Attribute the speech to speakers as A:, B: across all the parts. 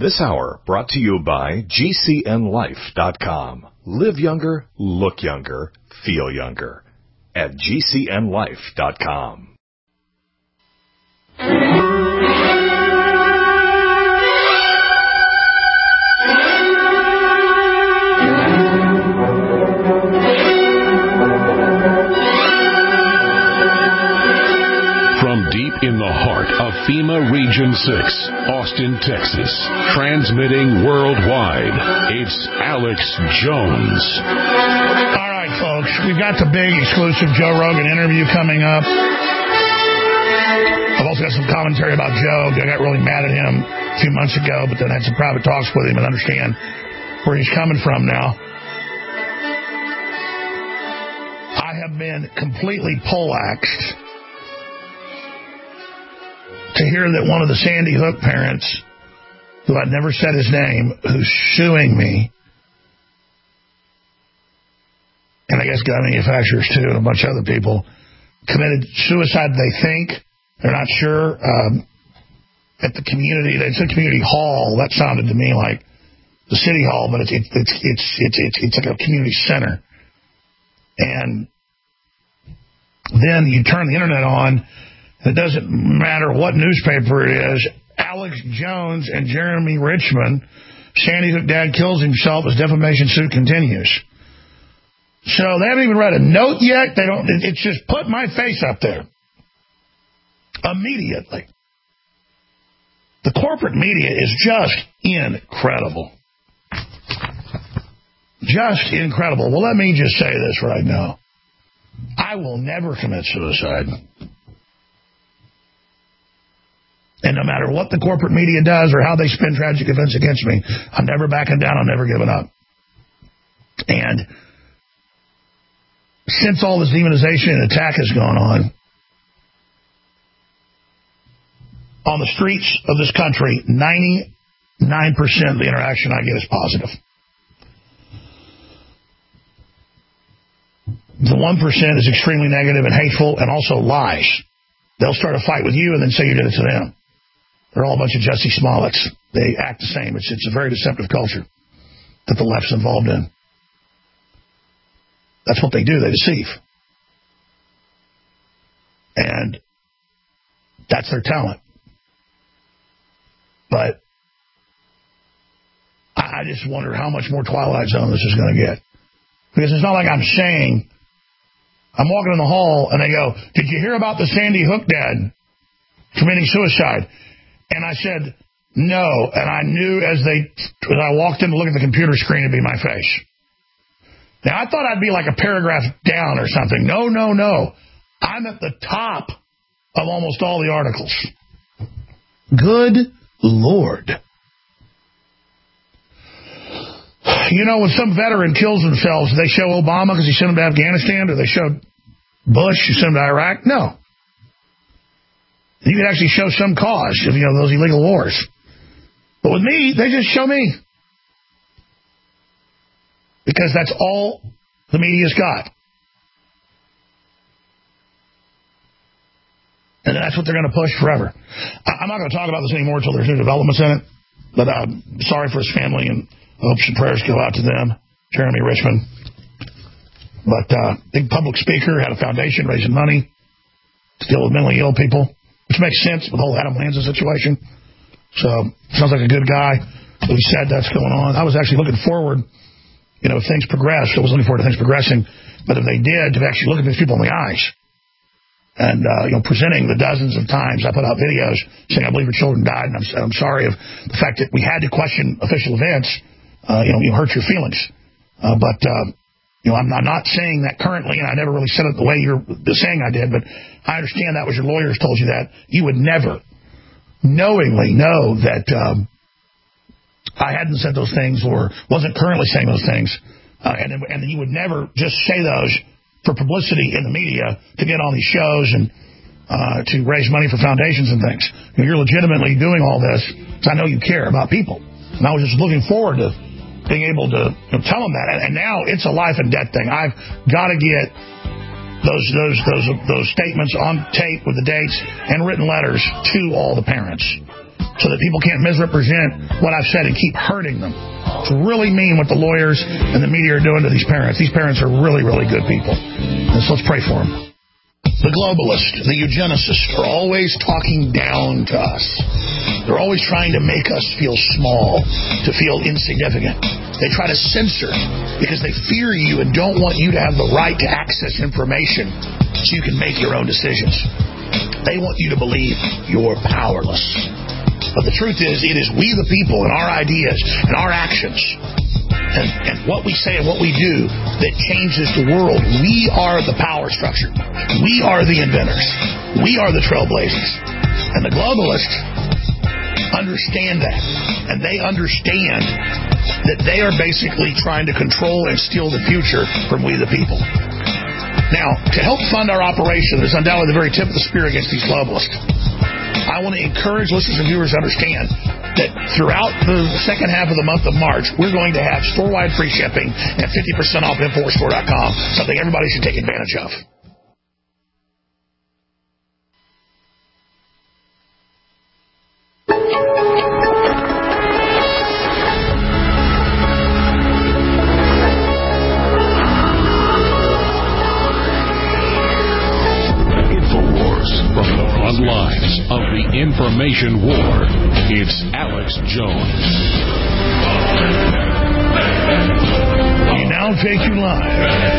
A: This hour brought to you by GCNLife.com. Live younger, look younger, feel younger. At GCNLife.com.
B: From deep in the heart of FEMA Region 6, Austin, Texas, transmitting worldwide, it's Alex Jones.
C: All right, folks, we've got the big exclusive Joe Rogan interview coming up. I've also got some commentary about Joe. I got really mad at him a few months ago, but then had some private talks with him and understand where he's coming from now. I have been completely poleaxed to hear that one of the Sandy Hook parents, who I'd never said his name, who's suing me, and I guess gun manufacturers too, and a bunch of other people, committed suicide, they think. They're not sure. At the community, they said community hall. That sounded to me like the city hall, but it's like a community center. And then you turn the internet on. It doesn't matter what newspaper it is. Alex Jones and Jeremy Richmond, Sandy Hook dad kills himself as defamation suit continues. So they haven't even read a note yet. They don't. It's just put my face up there immediately. The corporate media is just incredible. Just incredible. Well, let me just say this right now. I will never commit suicide. And no matter what the corporate media does or how they spin tragic events against me, I'm never backing down. I'm never giving up. And since all this demonization and attack has gone on the streets of this country, 99% of the interaction I get is positive. The 1% is extremely negative and hateful and also lies. They'll start a fight with you and then say you did it to them. They're all a bunch of Jussie Smolletts. They act the same. It's a very deceptive culture that the left's involved in. That's what they do. They deceive. And that's their talent. But I just wonder how much more Twilight Zone this is going to get. Because it's not like I'm saying, I'm walking in the hall and they go, did you hear about the Sandy Hook dad committing suicide? And I said, no. And I knew as I walked in to look at the computer screen, it'd be my face. Now, I thought I'd be like a paragraph down or something. No. I'm at the top of almost all the articles. Good Lord. You know, when some veteran kills themselves, do they show Obama because he sent him to Afghanistan? Do they show Bush who sent him to Iraq? No. You could actually show some cause of, those illegal wars. But with me, they just show me. Because that's all the media's got. And that's what they're going to push forever. I'm not going to talk about this anymore until there's new developments in it. But I'm sorry for his family, and hopes and prayers go out to them. Jeremy Richmond. But big public speaker, had a foundation raising money to deal with mentally ill people, which makes sense with the whole Adam Lanza situation. So, sounds like a good guy. But he said that's going on. I was actually looking forward, if things progressed. I was looking forward to things progressing. But if they did, to actually look at these people in the eyes. And, presenting the dozens of times I put out videos saying, I believe your children died, and I'm sorry of the fact that we had to question official events, hurt your feelings. But I'm not saying that currently, and I never really said it the way you're saying I did, but I understand that was your lawyers told you that. You would never knowingly know that I hadn't said those things or wasn't currently saying those things, and then you would never just say those for publicity in the media to get on these shows and to raise money for foundations and things. You're legitimately doing all this because I know you care about people. And I was just looking forward to being able to tell them that. And now it's a life and death thing. I've got to get those statements on tape with the dates and written letters to all the parents. so that people can't misrepresent what I've said and keep hurting them. It's really mean what the lawyers and the media are doing to these parents. These parents are really, really good people. So let's pray for them. The globalists, the eugenicists are always talking down to us. They're always trying to make us feel small, to feel insignificant. They try to censor because they fear you and don't want you to have the right to access information so you can make your own decisions. They want you to believe you're powerless. But the truth is, it is we the people and our ideas and our actions and what we say and what we do that changes the world. We are the power structure. We are the inventors. We are the trailblazers. And the globalists understand that. And they understand that they are basically trying to control and steal the future from we the people. Now, to help fund our operation, that's undoubtedly the very tip of the spear against these globalists. I want to encourage listeners and viewers to understand that throughout the second half of the month of March, we're going to have store-wide free shipping and 50% off InfoWarsStore.com, something everybody should take advantage of.
B: Lines of the information war. It's Alex Jones.
C: We now take you live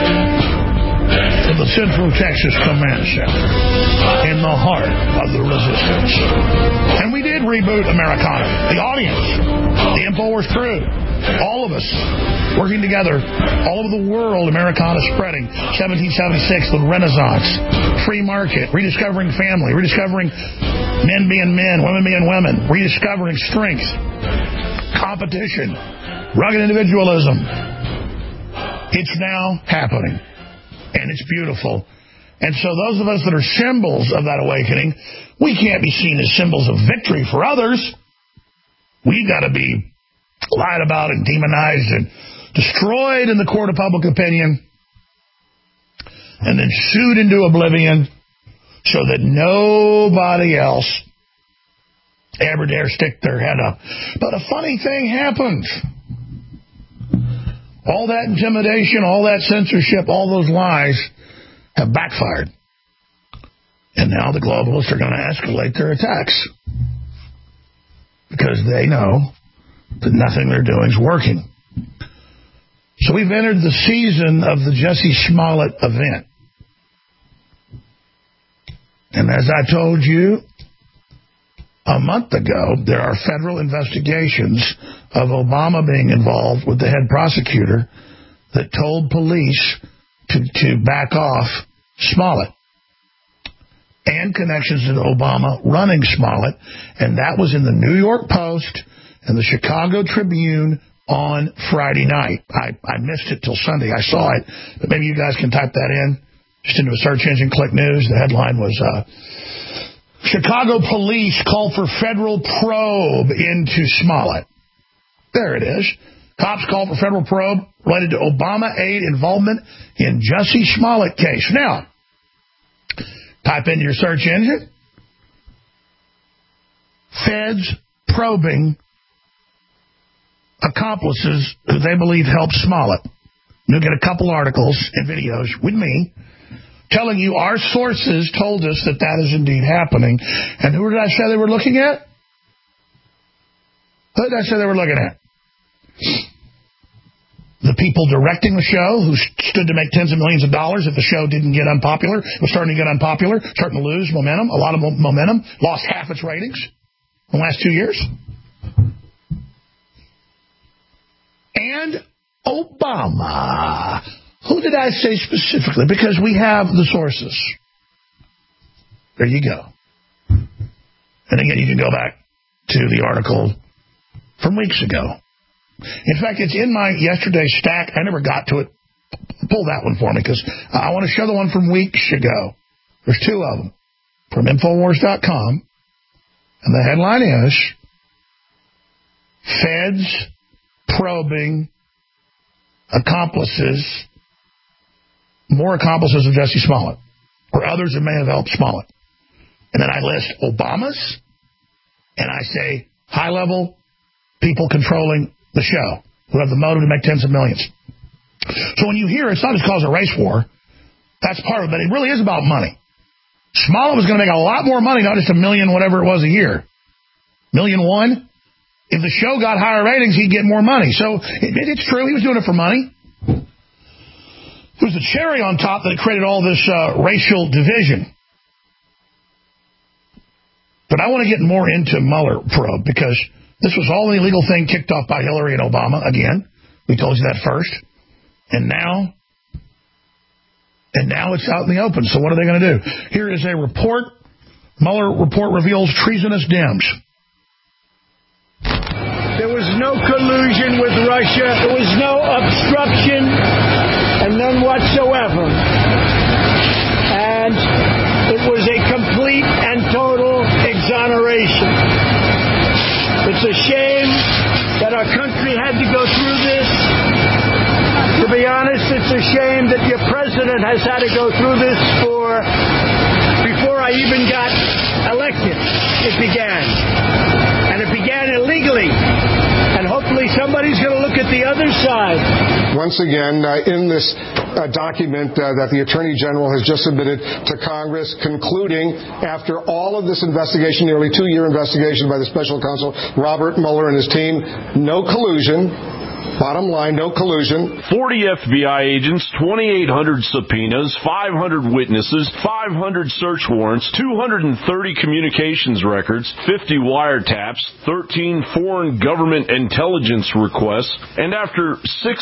C: to the Central Texas Command Center in the heart of the resistance. And we did reboot Americana. The audience, the InfoWars crew, all of us working together all over the world. Americana spreading. 1776, the Renaissance, free market, rediscovering family, rediscovering men being men, women being women, rediscovering strength, competition, rugged individualism. It's now happening, and it's beautiful. And so those of us that are symbols of that awakening, we can't be seen as symbols of victory for others. We've got to be lied about and demonized and destroyed in the court of public opinion and then sued into oblivion so that nobody else ever dare stick their head up. But a funny thing happened. All that intimidation, all that censorship, all those lies have backfired. And now the globalists are going to escalate their attacks because they know that nothing they're doing is working. So we've entered the season of the Jussie Smollett event. And as I told you a month ago, there are federal investigations of Obama being involved with the head prosecutor that told police to back off Smollett, and connections to Obama running Smollett. And that was in the New York Post and the Chicago Tribune on Friday night. I missed it till Sunday. I saw it, but maybe you guys can type that in. Just into a search engine, click news. The headline was, Chicago police call for federal probe into Smollett. There it is. Cops call for federal probe related to Obama aide involvement in Jussie Smollett case. Now, type into your search engine, feds probing accomplices who they believe helped Smollett. You'll get a couple articles and videos with me telling you our sources told us that that is indeed happening. And who did I say they were looking at? Who did I say they were looking at? The people directing the show who stood to make tens of millions of dollars if the show didn't get unpopular. It was starting to get unpopular, starting to lose momentum, a lot of momentum, lost half its ratings in the last 2 years. And Obama. Who did I say specifically? Because we have the sources. There you go. And again, you can go back to the article from weeks ago. In fact, it's in my yesterday stack. I never got to it. Pull that one for me, because I want to show the one from weeks ago. There's two of them from Infowars.com. And the headline is, Feds probing accomplices, more accomplices of Jussie Smollett, or others that may have helped Smollett. And then I list Obama's, and I say high-level people controlling the show who have the motive to make tens of millions. So when you hear it's not just cause a race war, that's part of it, but it really is about money. Smollett was going to make a lot more money, not just $1 million, whatever it was a year. $1.1 million? If the show got higher ratings, he'd get more money. So it's true, he was doing it for money. It was the cherry on top that created all this racial division. But I want to get more into Mueller probe because this was all an illegal thing kicked off by Hillary and Obama. Again, we told you that first. And now it's out in the open. So what are they going to do? Here is a report. Mueller report reveals treasonous Dems.
D: There was no collusion with Russia. There was no obstruction, and none whatsoever. And it was a complete and total exoneration. It's a shame that our country had to go through this. To be honest, it's a shame that your president has had to go through this before I even got elected. It began. And it began illegally. And hopefully somebody's going to look at the other side.
E: Once again, in this document that the Attorney General has just submitted to Congress, concluding after all of this investigation, nearly 2-year investigation by the special counsel Robert Mueller and his team, no collusion. Bottom line, no collusion.
F: 40 FBI agents, 2,800 subpoenas, 500 witnesses, 500 search warrants, 230 communications records, 50 wiretaps, 13 foreign government intelligence requests, and after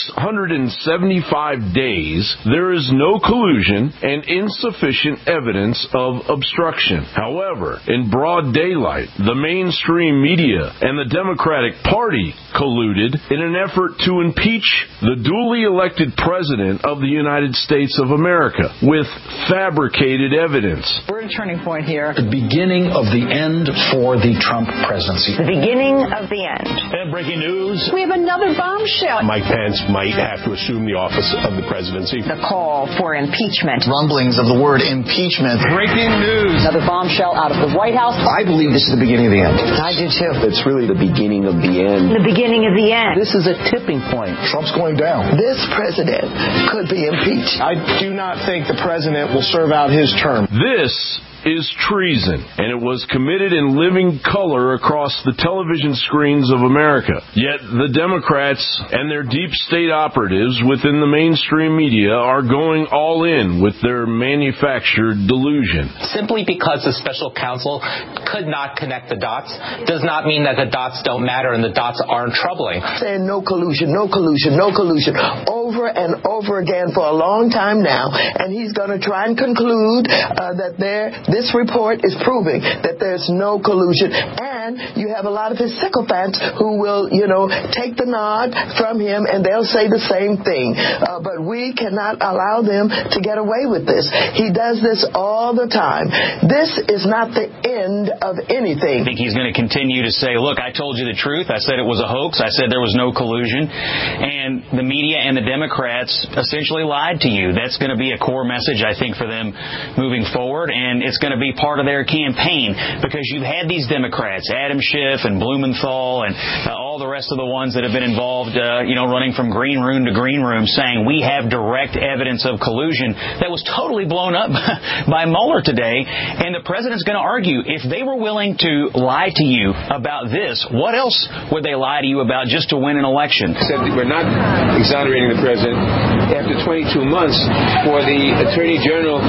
F: 675 days, there is no collusion and insufficient evidence of obstruction. However, in broad daylight, the mainstream media and the Democratic Party colluded in an effort to impeach the duly elected president of the United States of America with fabricated evidence.
G: We're at a turning point here.
H: The beginning of the end for the Trump presidency.
I: The beginning of the end.
J: And breaking news.
I: We have another bombshell.
J: Mike Pence might have to assume the office of the presidency.
I: The call for impeachment.
H: Rumblings of the word impeachment.
J: Breaking news.
G: Another bombshell out of the White House.
H: I believe this is the beginning of the end.
G: I do too.
K: It's really the beginning of the end.
I: The beginning of the end.
G: This is a tipping point.
H: Trump's going down.
K: This president could be impeached.
E: I do not think the president will serve out his term.
F: This is treason, and it was committed in living color across the television screens of America. Yet the Democrats and their deep state operatives within the mainstream media are going all in with their manufactured delusion.
L: Simply because the special counsel could not connect the dots does not mean that the dots don't matter and the dots aren't troubling.
K: Saying no collusion, no collusion, no collusion over and over again for a long time now, and he's going to try and conclude that this report is proving that there's no collusion. And you have a lot of his sycophants who will, take the nod from him and they'll say the same thing. But we cannot allow them to get away with this. He does this all the time. This is not the end of anything.
L: I think he's going to continue to say, look, I told you the truth. I said it was a hoax. I said there was no collusion. And the media and the Democrats essentially lied to you. That's going to be a core message, I think, for them moving forward. And it's going to be part of their campaign because you've had these Democrats, Adam Schiff and Blumenthal and all the rest of the ones that have been involved, running from green room to green room saying we have direct evidence of collusion. That was totally blown up by Mueller today. And the president's going to argue if they were willing to lie to you about this, what else would they lie to you about just to win an election?
M: Said that we're not exonerating the president after 22 months for the Attorney General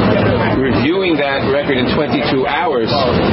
M: reviewing that record in 22 hours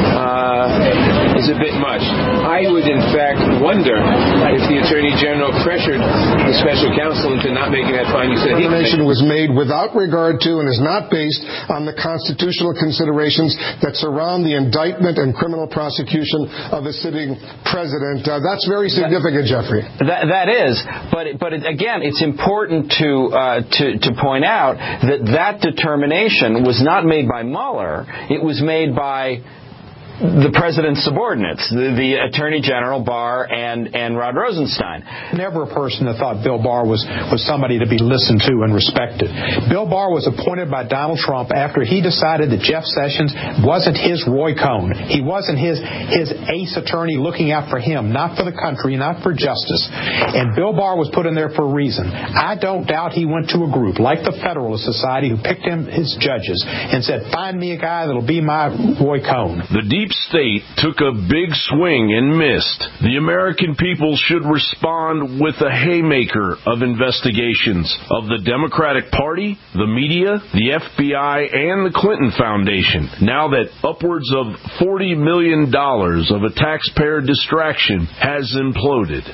M: is a bit much. I would, in fact, wonder if the Attorney General pressured the special counsel into not making that finding.
E: The determination was made without regard to and is not based on the constitutional considerations that surround the indictment and criminal prosecution of a sitting president. That's very significant, Jeffrey.
L: That is, but again, it's important to point out that determination was not made by Mueller. It was made by
N: the president's subordinates, the Attorney General Barr and Rod Rosenstein.
O: Never a person that thought Bill Barr was somebody to be listened to and respected. Bill Barr was appointed by Donald Trump after he decided that Jeff Sessions wasn't his Roy Cohn. He wasn't his ace attorney looking out for him, not for the country, not for justice. And Bill Barr was put in there for a reason. I don't doubt he went to a group like the Federalist Society who picked him his judges and said, find me a guy that'll be my Roy Cohn.
F: The deep state took a big swing and missed. The American people should respond with a haymaker of investigations of the Democratic Party, the media, the FBI, and the Clinton Foundation, now that upwards of $40 million of a taxpayer distraction has imploded.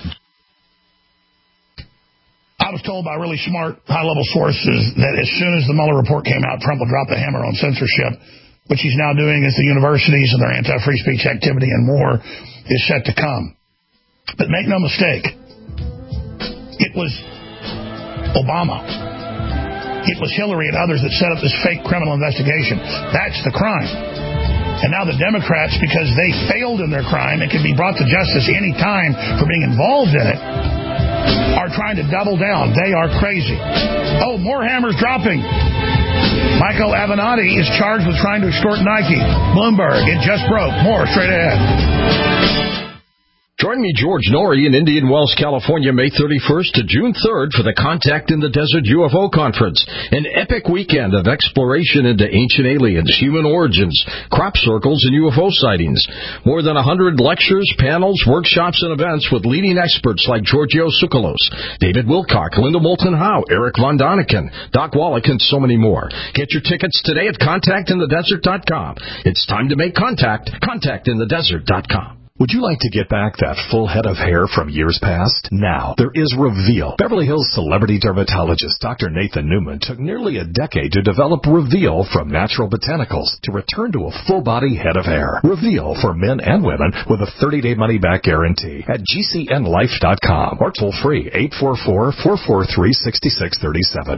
C: I was told by really smart, high-level sources that as soon as the Mueller report came out, Trump would drop the hammer on censorship, which he's now doing at the universities and their anti-free speech activity and more is set to come. But make no mistake, it was Obama. It was Hillary and others that set up this fake criminal investigation. That's the crime. And now the Democrats, because they failed in their crime and can be brought to justice any time for being involved in it, are trying to double down. They are crazy. Oh, more hammers dropping. Michael Avenatti is charged with trying to extort Nike. Bloomberg, it just broke. More straight ahead.
P: Join me, George Norrie, in Indian Wells, California, May 31st to June 3rd for the Contact in the Desert UFO Conference, an epic weekend of exploration into ancient aliens, human origins, crop circles, and UFO sightings. More than 100 lectures, panels, workshops, and events with leading experts like Giorgio Tsoukalos, David Wilcock, Linda Moulton Howe, Eric Von Daniken, Doc Wallach, and so many more. Get your tickets today at contactinthedesert.com. It's time to make contact. Contactinthedesert.com.
A: Would you like to get back that full head of hair from years past? Now, there is Reveal. Beverly Hills celebrity dermatologist Dr. Nathan Newman took nearly a decade to develop Reveal from natural botanicals to return to a full-body head of hair. Reveal for men and women with a 30-day money-back guarantee at GCNlife.com or toll-free 844-443-6637.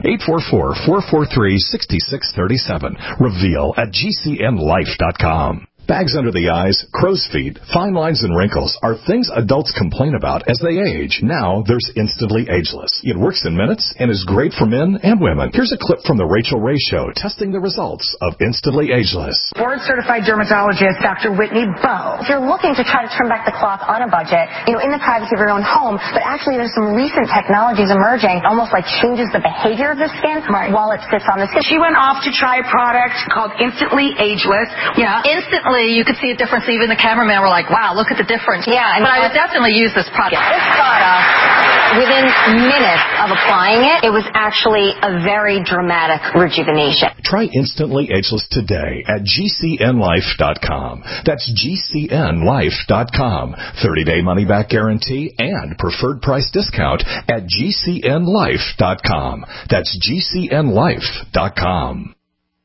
A: 844-443-6637. Reveal at GCNlife.com. Bags under the eyes, crow's feet, fine lines, and wrinkles are things adults complain about as they age. Now there's Instantly Ageless. It works in minutes and is great for men and women. Here's a clip from The Rachel Ray Show testing the results of Instantly Ageless.
Q: Board-certified dermatologist Dr. Whitney Bowe.
I: If you're looking to try to turn back the clock on a budget, in the privacy of your own home, but actually there's some recent technologies emerging, almost like changes the behavior of the skin while it sits on the skin.
Q: She went off to try a product called Instantly Ageless.
R: Yeah, instantly you could see a difference. Even the cameraman were like, wow, look at the difference.
I: Yeah.
R: But I would definitely use this product.
I: This product, within minutes of applying it, it was actually a very dramatic rejuvenation.
A: Try Instantly Ageless today at GCNlife.com. That's GCNlife.com. 30-day money-back guarantee and preferred price discount at GCNlife.com. That's GCNlife.com.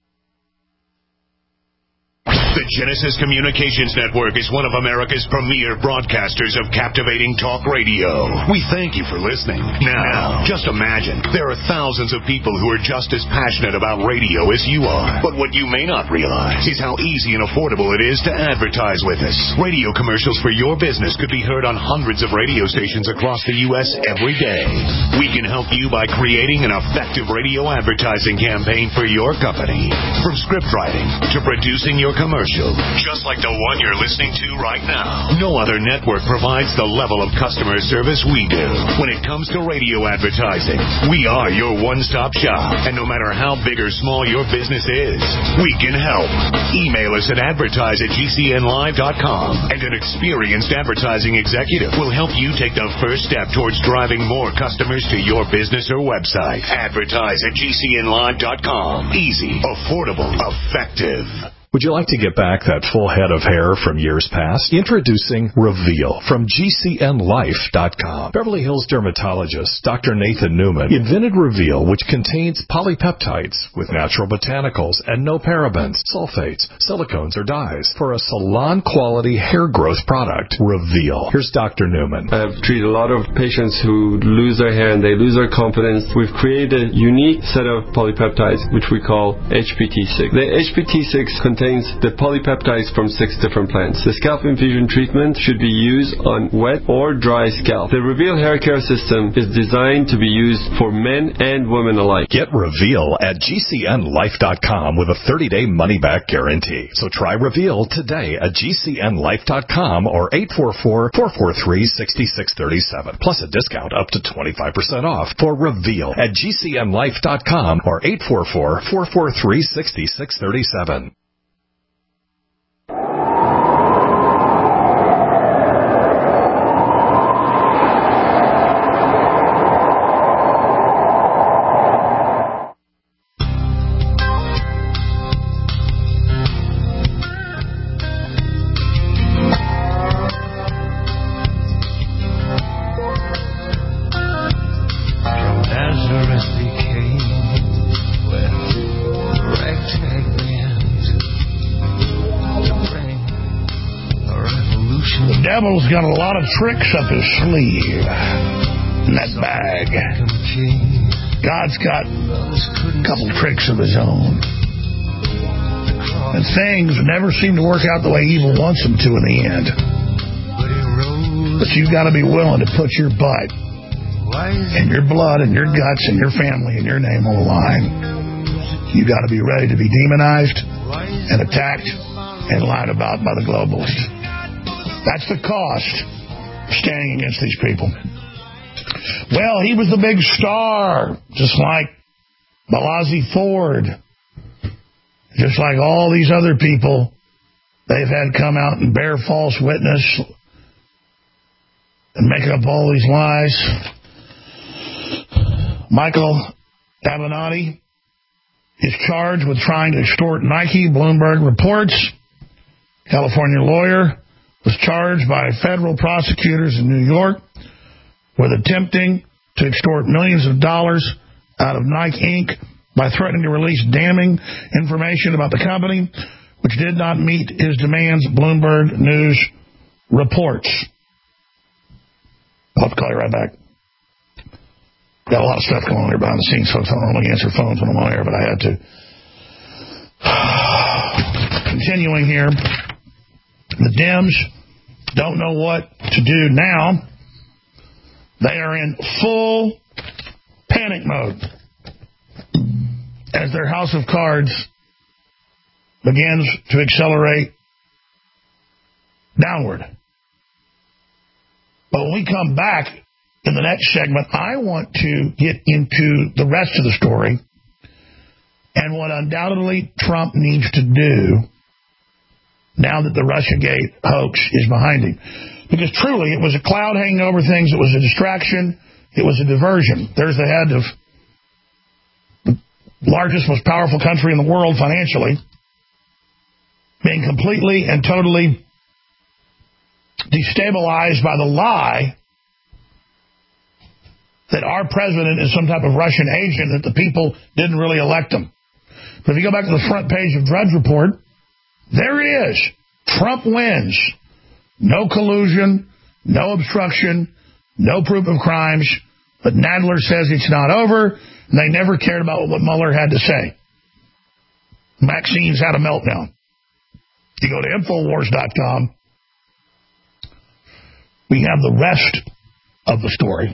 S: The Genesis Communications Network is one of America's premier broadcasters of captivating talk radio. We thank you for listening. Now, just imagine, there are thousands of people who are just as passionate about radio as you are. But what you may not realize is how easy and affordable it is to advertise with us. Radio commercials for your business could be heard on hundreds of radio stations across the U.S. every day. We can help you by creating an effective radio advertising campaign for your company. From script writing to producing your commercial, just like the one you're listening to right now. No other network provides the level of customer service we do. When it comes to radio advertising, we are your one-stop shop. And no matter how big or small your business is, we can help. Email us at advertise@GCNlive.com, and an experienced advertising executive will help you take the first step towards driving more customers to your business or website. Advertise@GCNlive.com. Easy, affordable, effective.
A: Would you like to get back that full head of hair from years past? Introducing Reveal from GCNlife.com. Beverly Hills dermatologist Dr. Nathan Newman invented Reveal, which contains polypeptides with natural botanicals and no parabens, sulfates, silicones, or dyes for a salon-quality hair growth product. Reveal. Here's Dr. Newman.
T: I've treated a lot of patients who lose their hair and they lose their confidence. We've created a unique set of polypeptides, which we call HPT6. The HPT6 contains contains the polypeptides from 6 different plants. The scalp infusion treatment should be used on wet or dry scalp. The Reveal hair care system is designed to be used for men and women alike.
A: Get Reveal at GCNlife.com with a 30-day money-back guarantee. So try Reveal today at GCNlife.com or 844-443-6637. Plus a discount up to 25% off for Reveal at GCNlife.com or 844-443-6637.
C: Devil's got a lot of tricks up his sleeve in that bag. God's got a couple tricks of his own. And things never seem to work out the way evil wants them to in the end. But you've got to be willing to put your butt and your blood and your guts and your family and your name on the line. You've got to be ready to be demonized and attacked and lied about by the globalists. That's the cost of standing against these people. Well, he was the big star, just like Balazi Ford, just like all these other people they've had come out and bear false witness and make up all these lies. Michael Avenatti is charged with trying to extort Nike, Bloomberg reports. California lawyer was charged by federal prosecutors in New York with attempting to extort millions of dollars out of Nike Inc. by threatening to release damning information about the company, which did not meet his demands, Bloomberg News reports. I'll have to call you right back. Got a lot of stuff going on here behind the scenes, folks. I don't normally answer phones when I'm on air, but I had to. Continuing here. The Dems don't know what to do now. They are in full panic mode as their house of cards begins to accelerate downward. But when we come back in the next segment, I want to get into the rest of the story and what undoubtedly Trump needs to do now that the Russiagate hoax is behind him. Because truly, it was a cloud hanging over things. It was a distraction. It was a diversion. There's the head of the largest, most powerful country in the world financially being completely and totally destabilized by the lie that our president is some type of Russian agent, that the people didn't really elect him. But if you go back to the front page of Drudge Report, there it is. Trump wins. No collusion, no obstruction, no proof of crimes. But Nadler says it's not over, and they never cared about what Mueller had to say. Maxine's had a meltdown. You go to Infowars.com, we have the rest of the story.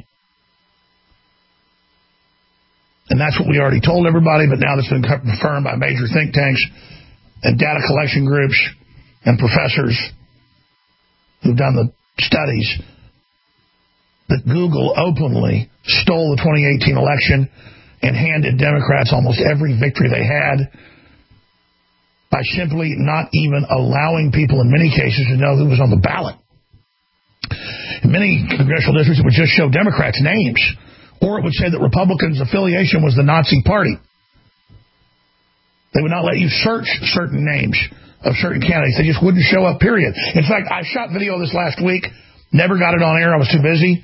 C: And that's what we already told everybody, but now that's been confirmed by major think tanks and data collection groups and professors who've done the studies, that Google openly stole the 2018 election and handed Democrats almost every victory they had by simply not even allowing people in many cases to know who was on the ballot. In many congressional districts, it would just show Democrats' names, or it would say that Republicans' affiliation was the Nazi Party. They would not let you search certain names of certain candidates. They just wouldn't show up, period. In fact, I shot video this last week, never got it on air, I was too busy.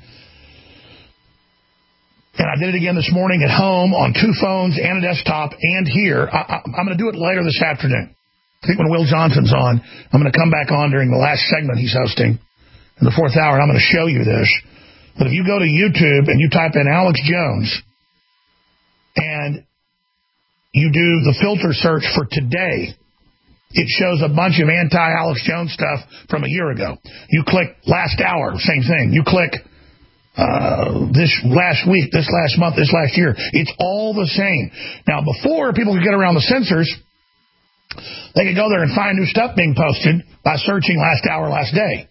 C: And I did it again this morning at home on 2 phones and a desktop and here. I'm going to do it later this afternoon. I think when Will Johnson's on, I'm going to come back on during the last segment he's hosting in the 4th hour, and I'm going to show you this. But if you go to YouTube and you type in Alex Jones and you do the filter search for today, it shows a bunch of anti-Alex Jones stuff from a year ago. You click last hour, same thing. You click this last week, this last month, this last year. It's all the same. Now, before people could get around the censors, they could go there and find new stuff being posted by searching last hour, last day.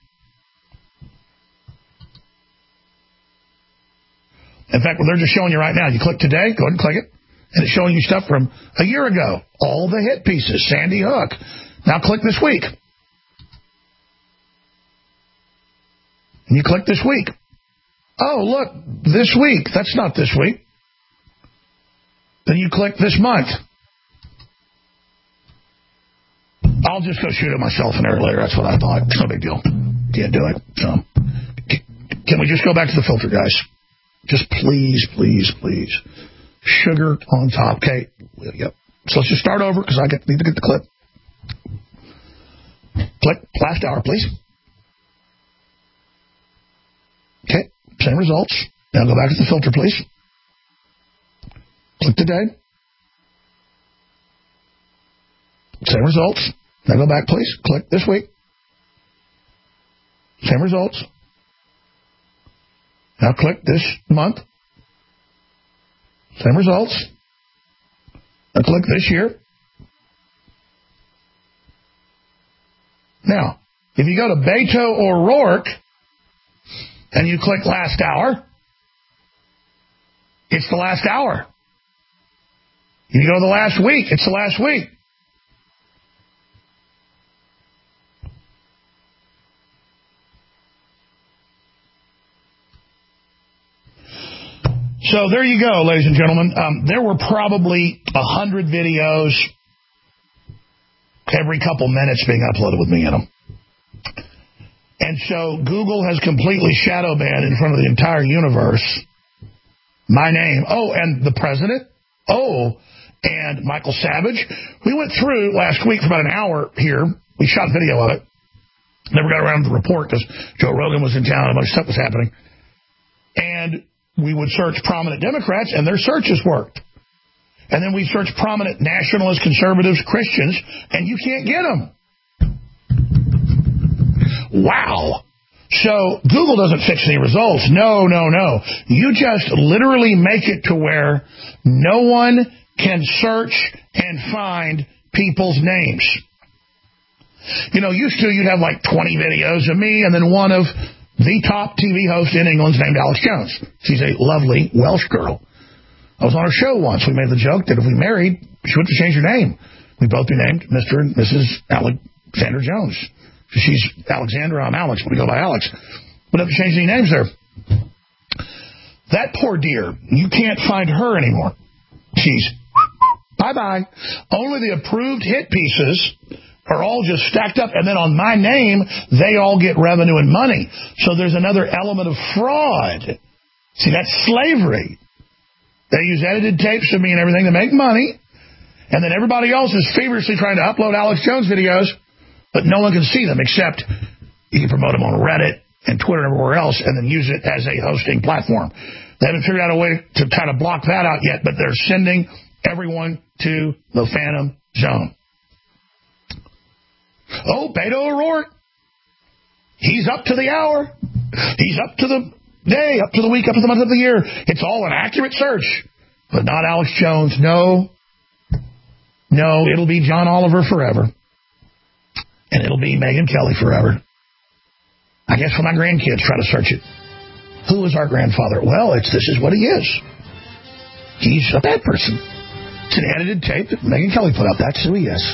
C: In fact, they're just showing you right now. You click today, go ahead and click it, and it's showing you stuff from a year ago. All the hit pieces, Sandy Hook. Now click this week. And you click this week. Oh, look, this week. That's not this week. Then you click this month. I'll just go shoot it myself an hour later. That's what I thought. It's no big deal. Can't do it. So, can we just go back to the filter, guys? Just please, please, please. Sugar on top. Okay. Yep. So let's just start over because I need to get the clip. Click last hour, please. Okay. Same results. Now go back to the filter, please. Click today. Same results. Now go back, please. Click this week. Same results. Now click this month. Same results. Now click this year. Now, if you go to Beto O'Rourke and you click last hour, it's the last hour. If you go to the last week, it's the last week. So there you go, ladies and gentlemen. There were probably 100 videos every couple minutes being uploaded with me in them. And so Google has completely shadow banned in front of the entire universe my name. Oh, and the president. Oh, and Michael Savage. We went through last week for about an hour here. We shot video of it. Never got around to the report because Joe Rogan was in town and a bunch of stuff was happening. And we would search prominent Democrats, and their searches worked. And then we search prominent nationalist, conservatives, Christians, and you can't get them. Wow. So Google doesn't fix any results. No. You just literally make it to where no one can search and find people's names. You know, used to you'd have like 20 videos of me and then one of the top TV host in England's named Alex Jones. She's a lovely Welsh girl. I was on her show once. We made the joke that if we married, she would have to change her name. We'd both be named Mr. and Mrs. Alexander Jones. She's Alexandra, I'm Alex, but we go by Alex. We don't have to change any names there. That poor dear, you can't find her anymore. She's bye-bye. Only the approved hit pieces are all just stacked up, and then on my name, they all get revenue and money. So there's another element of fraud. See, that's slavery. They use edited tapes of me and everything to make money, and then everybody else is feverishly trying to upload Alex Jones videos, but no one can see them except you can promote them on Reddit and Twitter and everywhere else and then use it as a hosting platform. They haven't figured out a way to kind of block that out yet, but they're sending everyone to the Phantom Zone. Oh, Beto O'Rourke. He's up to the hour. He's up to the day, up to the week, up to the month of the year. It's all an accurate search. But not Alex Jones. No, it'll be John Oliver forever. And it'll be Megyn Kelly forever. I guess when my grandkids try to search it. Who is our grandfather? Well, this is what he is. He's a bad person. It's an edited tape that Megyn Kelly put up. That's who he is.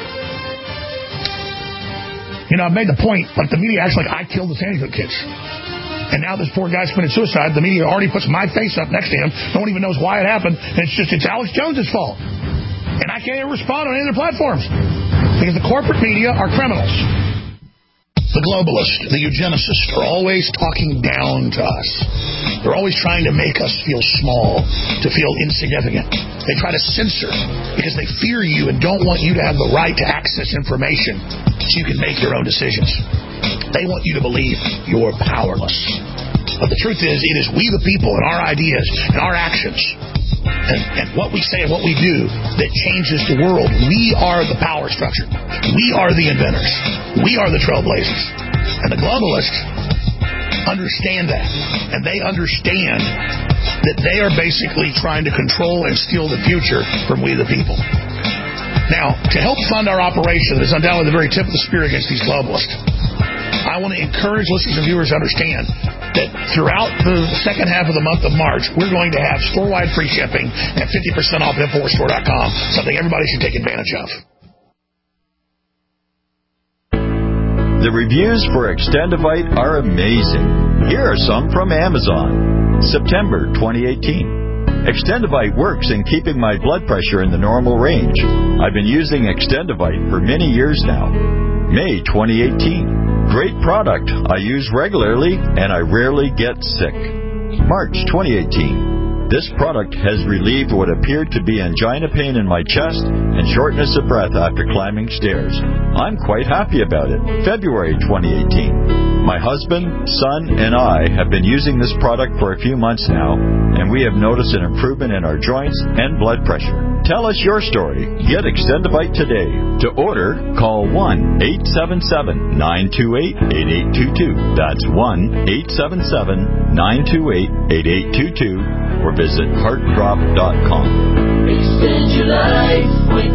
C: You know, I've made the point, like the media acts like I killed the Sandy Hook kids. And now this poor guy's committed suicide. The media already puts my face up next to him. No one even knows why it happened. And it's Alex Jones' fault. And I can't even respond on any of their platforms. Because the corporate media are criminals. The globalists, the eugenicists are always talking down to us. They're always trying to make us feel small, to feel insignificant. They try to censor because they fear you and don't want you to have the right to access information so you can make your own decisions. They want you to believe you're powerless. But the truth is, it is we the people and our ideas and our actions and what we say and what we do that changes the world. We are the power structure. We are the inventors. We are the trailblazers. And the globalists understand that. And they understand that they are basically trying to control and steal the future from we the people. Now, to help fund our operation that is undoubtedly the very tip of the spear against these globalists, I want to encourage listeners and viewers to understand that throughout the second half of the month of March, we're going to have store-wide free shipping and 50% off InfoWarsStore.com, something everybody should take advantage of.
U: The reviews for Extendivite are amazing. Here are some from Amazon. September 2018. Extendivite works in keeping my blood pressure in the normal range. I've been using Extendivite for many years now. May 2018. Great product. I use regularly and I rarely get sick. March 2018. This product has relieved what appeared to be angina pain in my chest and shortness of breath after climbing stairs. I'm quite happy about it. February 2018. My husband, son, and I have been using this product for a few months now, and we have noticed an improvement in our joints and blood pressure. Tell us your story. Get Extendivite today. To order, call 1-877-928-8822. That's 1-877-928-8822. Or visit heartdrop.com.
V: Extend your life with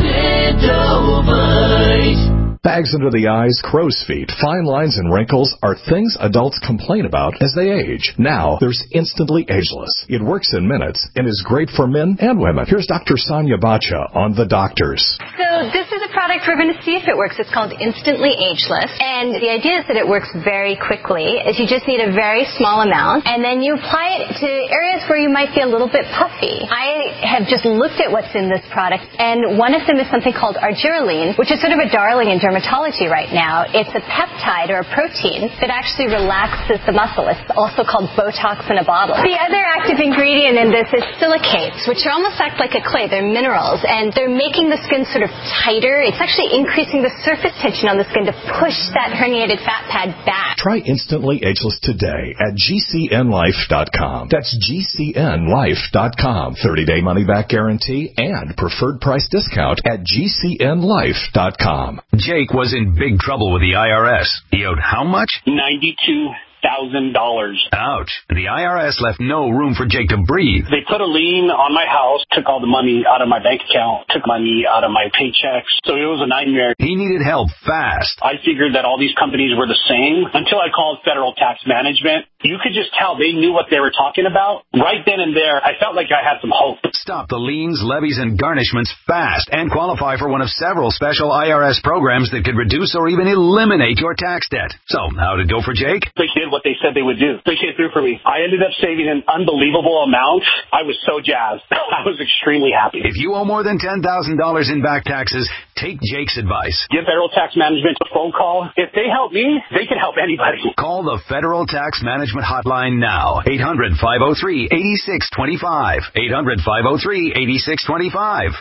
V: Extendivite.
A: Bags under the eyes, crow's feet, fine lines, and wrinkles are things adults complain about as they age. Now, there's Instantly Ageless. It works in minutes and is great for men and women. Here's Dr. Sonia Bacha on The Doctors.
W: So this is a product we're going to see if it works. It's called Instantly Ageless. And the idea is that it works very quickly. Is you just need a very small amount, and then you apply it to areas where you might be a little bit puffy. I have just looked at what's in this product, and one of them is something called argireline, which is sort of a darling in dermatology right now. It's a peptide or a protein that actually relaxes the muscle. It's also called Botox in a bottle. The other active ingredient in this is silicates, which almost act like a clay. They're minerals, and they're making the skin sort of tighter. It's actually increasing the surface tension on the skin to push that herniated fat pad back.
A: Try Instantly Ageless today at GCNLife.com. That's GCNLife.com. 30-day money-back guarantee and preferred price discount at GCNLife.com.
X: Jake was in big trouble with the IRS. He owed how much?
Y: $92,000.
X: Ouch. The IRS left no room for Jake to breathe.
Y: They put a lien on my house, took all the money out of my bank account, took money out of my paychecks. So it was a nightmare.
X: He needed help fast.
Y: I figured that all these companies were the same until I called Federal Tax Management. You could just tell they knew what they were talking about. Right then and there, I felt like I had some hope.
X: Stop the liens, levies, and garnishments fast and qualify for one of several special IRS programs that could reduce or even eliminate your tax debt. So, how did it go for Jake?
Y: They did what they said they would do. They came through for me. I ended up saving an unbelievable amount. I was so jazzed. I was extremely happy.
X: If you owe more than $10,000 in back taxes, take Jake's advice.
Y: Give Federal Tax Management a phone call. If they help me, they can help anybody.
X: Call the Federal Tax Management Hotline now. 800-503-8625. 800-503-8625.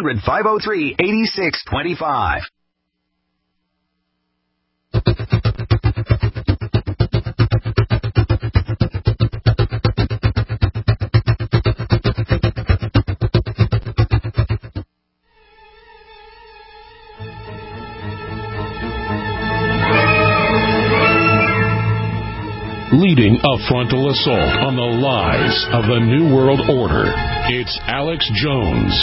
X: 800-503-8625.
B: Leading a frontal assault on the lies of the New World Order, it's Alex Jones.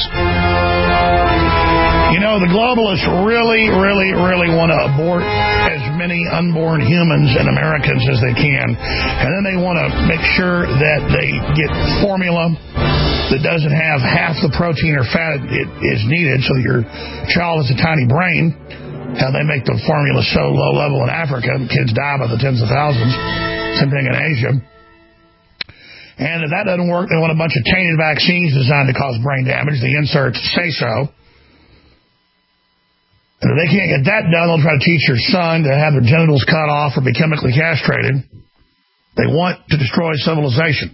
C: You know, the globalists really want to abort as many unborn humans and Americans as they can. And then they want to make sure that they get formula that doesn't have half the protein or fat it is needed so that your child has a tiny brain. How they make the formula so low level in Africa, kids die by the tens of thousands. Same thing in Asia. And if that doesn't work, they want a bunch of tainted vaccines designed to cause brain damage. The inserts say so. And if they can't get that done, they'll try to teach your son to have their genitals cut off or be chemically castrated. They want to destroy civilization.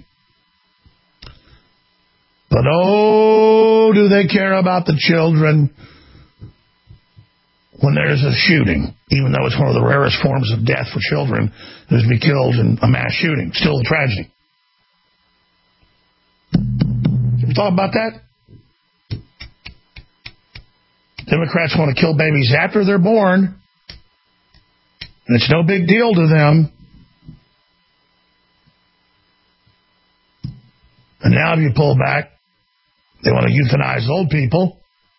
C: But oh, do they care about the children when there's a shooting, even though it's one of the rarest forms of death for children, is to be killed in a mass shooting. Still a tragedy. Thought about that? Democrats want to kill babies after they're born, and it's no big deal to them. And now if you pull back, they want to euthanize old people.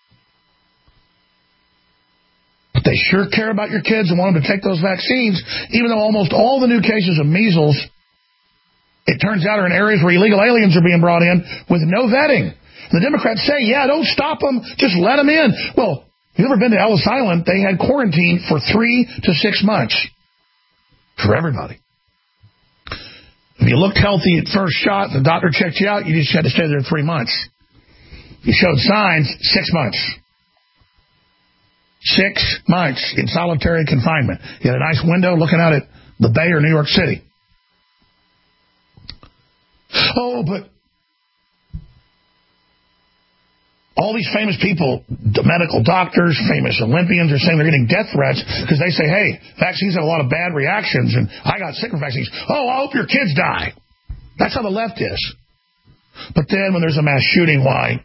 C: But they sure care about your kids and want them to take those vaccines, even though almost all the new cases of measles, it turns out, are in areas where illegal aliens are being brought in with no vetting. The Democrats say, yeah, don't stop them, just let them in. Well, if you've ever been to Ellis Island, they had quarantine for 3 to 6 months for everybody. If you looked healthy at first shot, the doctor checked you out, you just had to stay there 3 months. You showed signs, 6 months. 6 months in solitary confinement. You had a nice window looking out at the Bay or New York City. Oh, but all these famous people, the medical doctors, famous Olympians, are saying they're getting death threats because they say, hey, vaccines have a lot of bad reactions, and I got sick from vaccines. Oh, I hope your kids die. That's how the left is. But then when there's a mass shooting, why?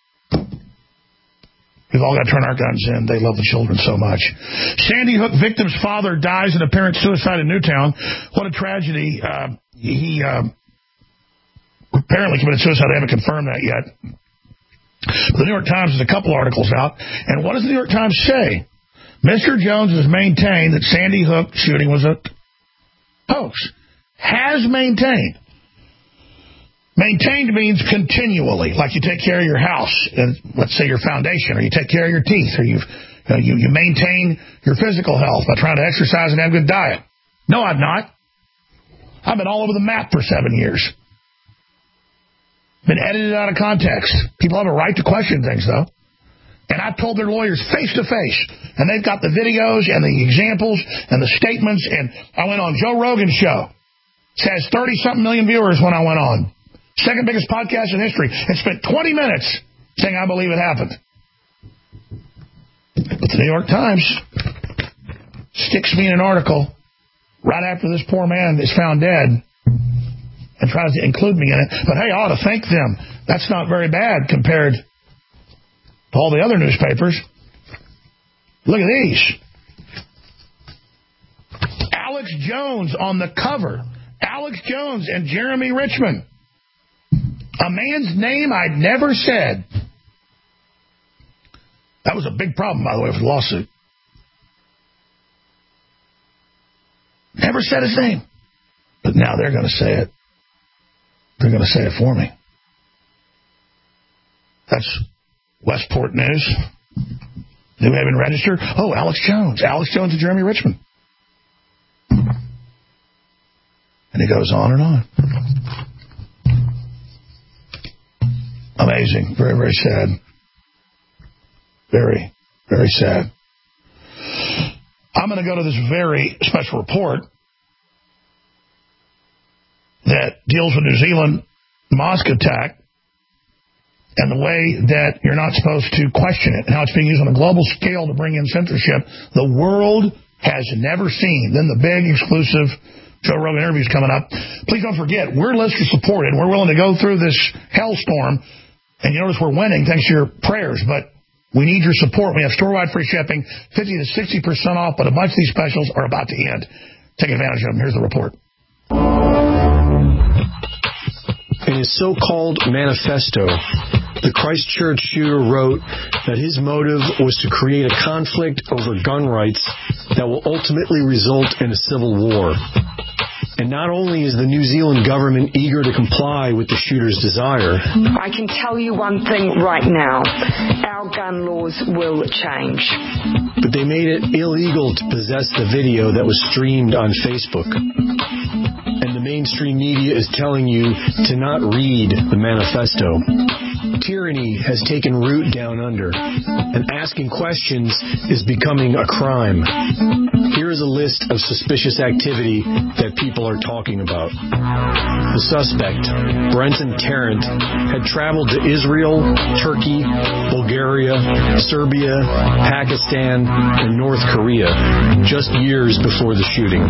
C: We've all got to turn our guns in. They love the children so much. Sandy Hook victim's father dies in apparent suicide in Newtown. What a tragedy. He apparently committed suicide. They haven't confirmed that yet. The New York Times has a couple articles out, and what does the New York Times say? Mr. Jones has maintained that Sandy Hook shooting was a hoax. Has maintained. Maintained means continually, like you take care of your house, and let's say your foundation, or you take care of your teeth, or you maintain your physical health by trying to exercise and have a good diet. No, I've not. I've been all over the map for 7 years. Been edited out of context. People have a right to question things, though. And I've told their lawyers face to face. And they've got the videos and the examples and the statements. And I went on Joe Rogan's show. It has 30-something million viewers when I went on. Second biggest podcast in history. And spent 20 minutes saying I believe it happened. But the New York Times sticks me in an article right after this poor man is found dead and tries to include me in it. But hey, I ought to thank them. That's not very bad compared to all the other newspapers. Look at these. Alex Jones on the cover. Alex Jones and Jeremy Richmond. A man's name I'd never said. That was a big problem, by the way, for the lawsuit. Never said his name. But now they're going to say it. They're going to say it for me. That's Westport News. New Haven Register. Oh, Alex Jones. Alex Jones and Jeremy Richmond. And it goes on and on. Amazing. Very, very sad. Very, very sad. I'm going to go to this very special report that deals with New Zealand mosque attack and the way that you're not supposed to question it and how it's being used on a global scale to bring in censorship the world has never seen. Then the big exclusive Joe Rogan interviews coming up. Please don't forget, we're listener supported. We're willing to go through this hellstorm, and you notice we're winning thanks to your prayers, but we need your support. We have store-wide free shipping, 50 to 60% off, but a bunch of these specials are about to end. Take advantage of them. Here's the report.
D: In his so-called manifesto, the Christchurch shooter wrote that his motive was to create a conflict over gun rights that will ultimately result in a civil war. And not only is the New Zealand government eager to comply with the shooter's desire,
Q: I can tell you one thing right now. Our gun laws will change.
D: But they made it illegal to possess the video that was streamed on Facebook. And the mainstream media is telling you to not read the manifesto. Tyranny has taken root down under, and asking questions is becoming a crime. Here here is a list of suspicious activity that people are talking about. The suspect, Brenton Tarrant, had traveled to Israel, Turkey, Bulgaria, Serbia, Pakistan, and North Korea just years before the shooting.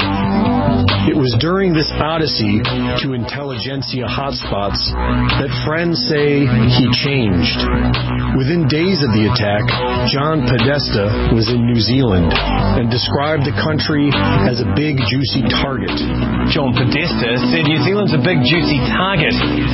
D: It was during this odyssey to intelligentsia hotspots that friends say he changed. Within days of the attack, John Podesta was in New Zealand and described the country as a big, juicy target.
G: John Podesta said New Zealand's a big, juicy target.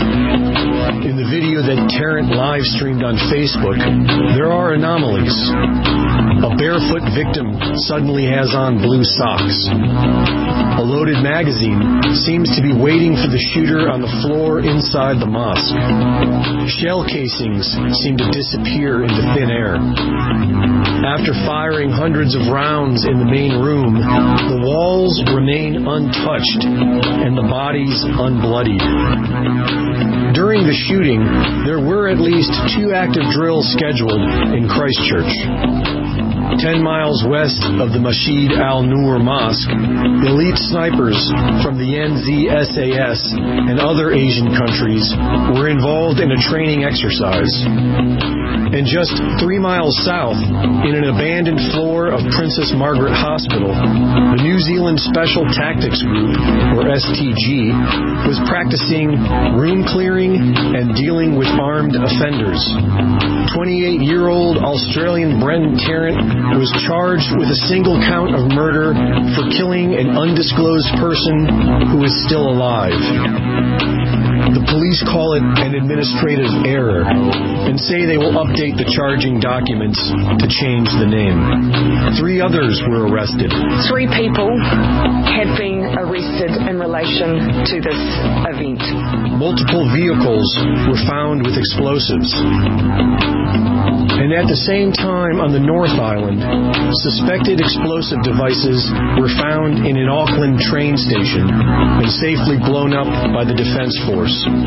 D: In the video that Tarrant live-streamed on Facebook, there are anomalies. A barefoot victim suddenly has on blue socks. A loaded magazine seems to be waiting for the shooter on the floor inside the mosque. Shell casings seem to disappear into thin air. After firing hundreds of rounds in the main room, the walls remain untouched and the bodies unbloodied. During the shooting, there were at least 2 active drills scheduled in Christchurch. 10 miles west of the Masjid al-Nur Mosque, elite snipers from the NZSAS and other Asian countries were involved in a training exercise. And just 3 miles south, in an abandoned floor of Princess Margaret Hospital, the New Zealand Special Tactics Group, or STG, was practicing room clearing and dealing with armed offenders. 28-year-old Australian Brenton Tarrant was charged with a single count of murder for killing an undisclosed person who is still alive. The police call it an administrative error and say they will update the charging documents to change the name. 3 others were arrested.
Q: 3 people have been arrested in relation to this event.
D: Multiple vehicles were found with explosives. And at the same time on the North Island, suspected explosive devices were found in an Auckland train station and safely blown up by the Defense Force.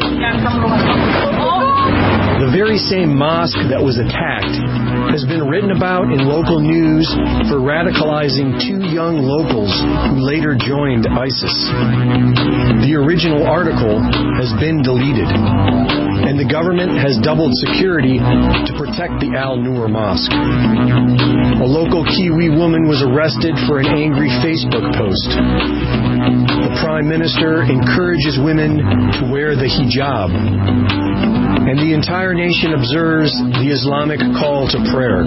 D: The very same mosque that was attacked has been written about in local news for radicalizing 2 young locals who later joined ISIS. The original article has been deleted, and the government has doubled security to protect the Al-Nur Mosque. A local Kiwi woman was arrested for an angry Facebook post. The Prime Minister encourages women to wear the hijab, and the entire nation observes the Islamic call to prayer.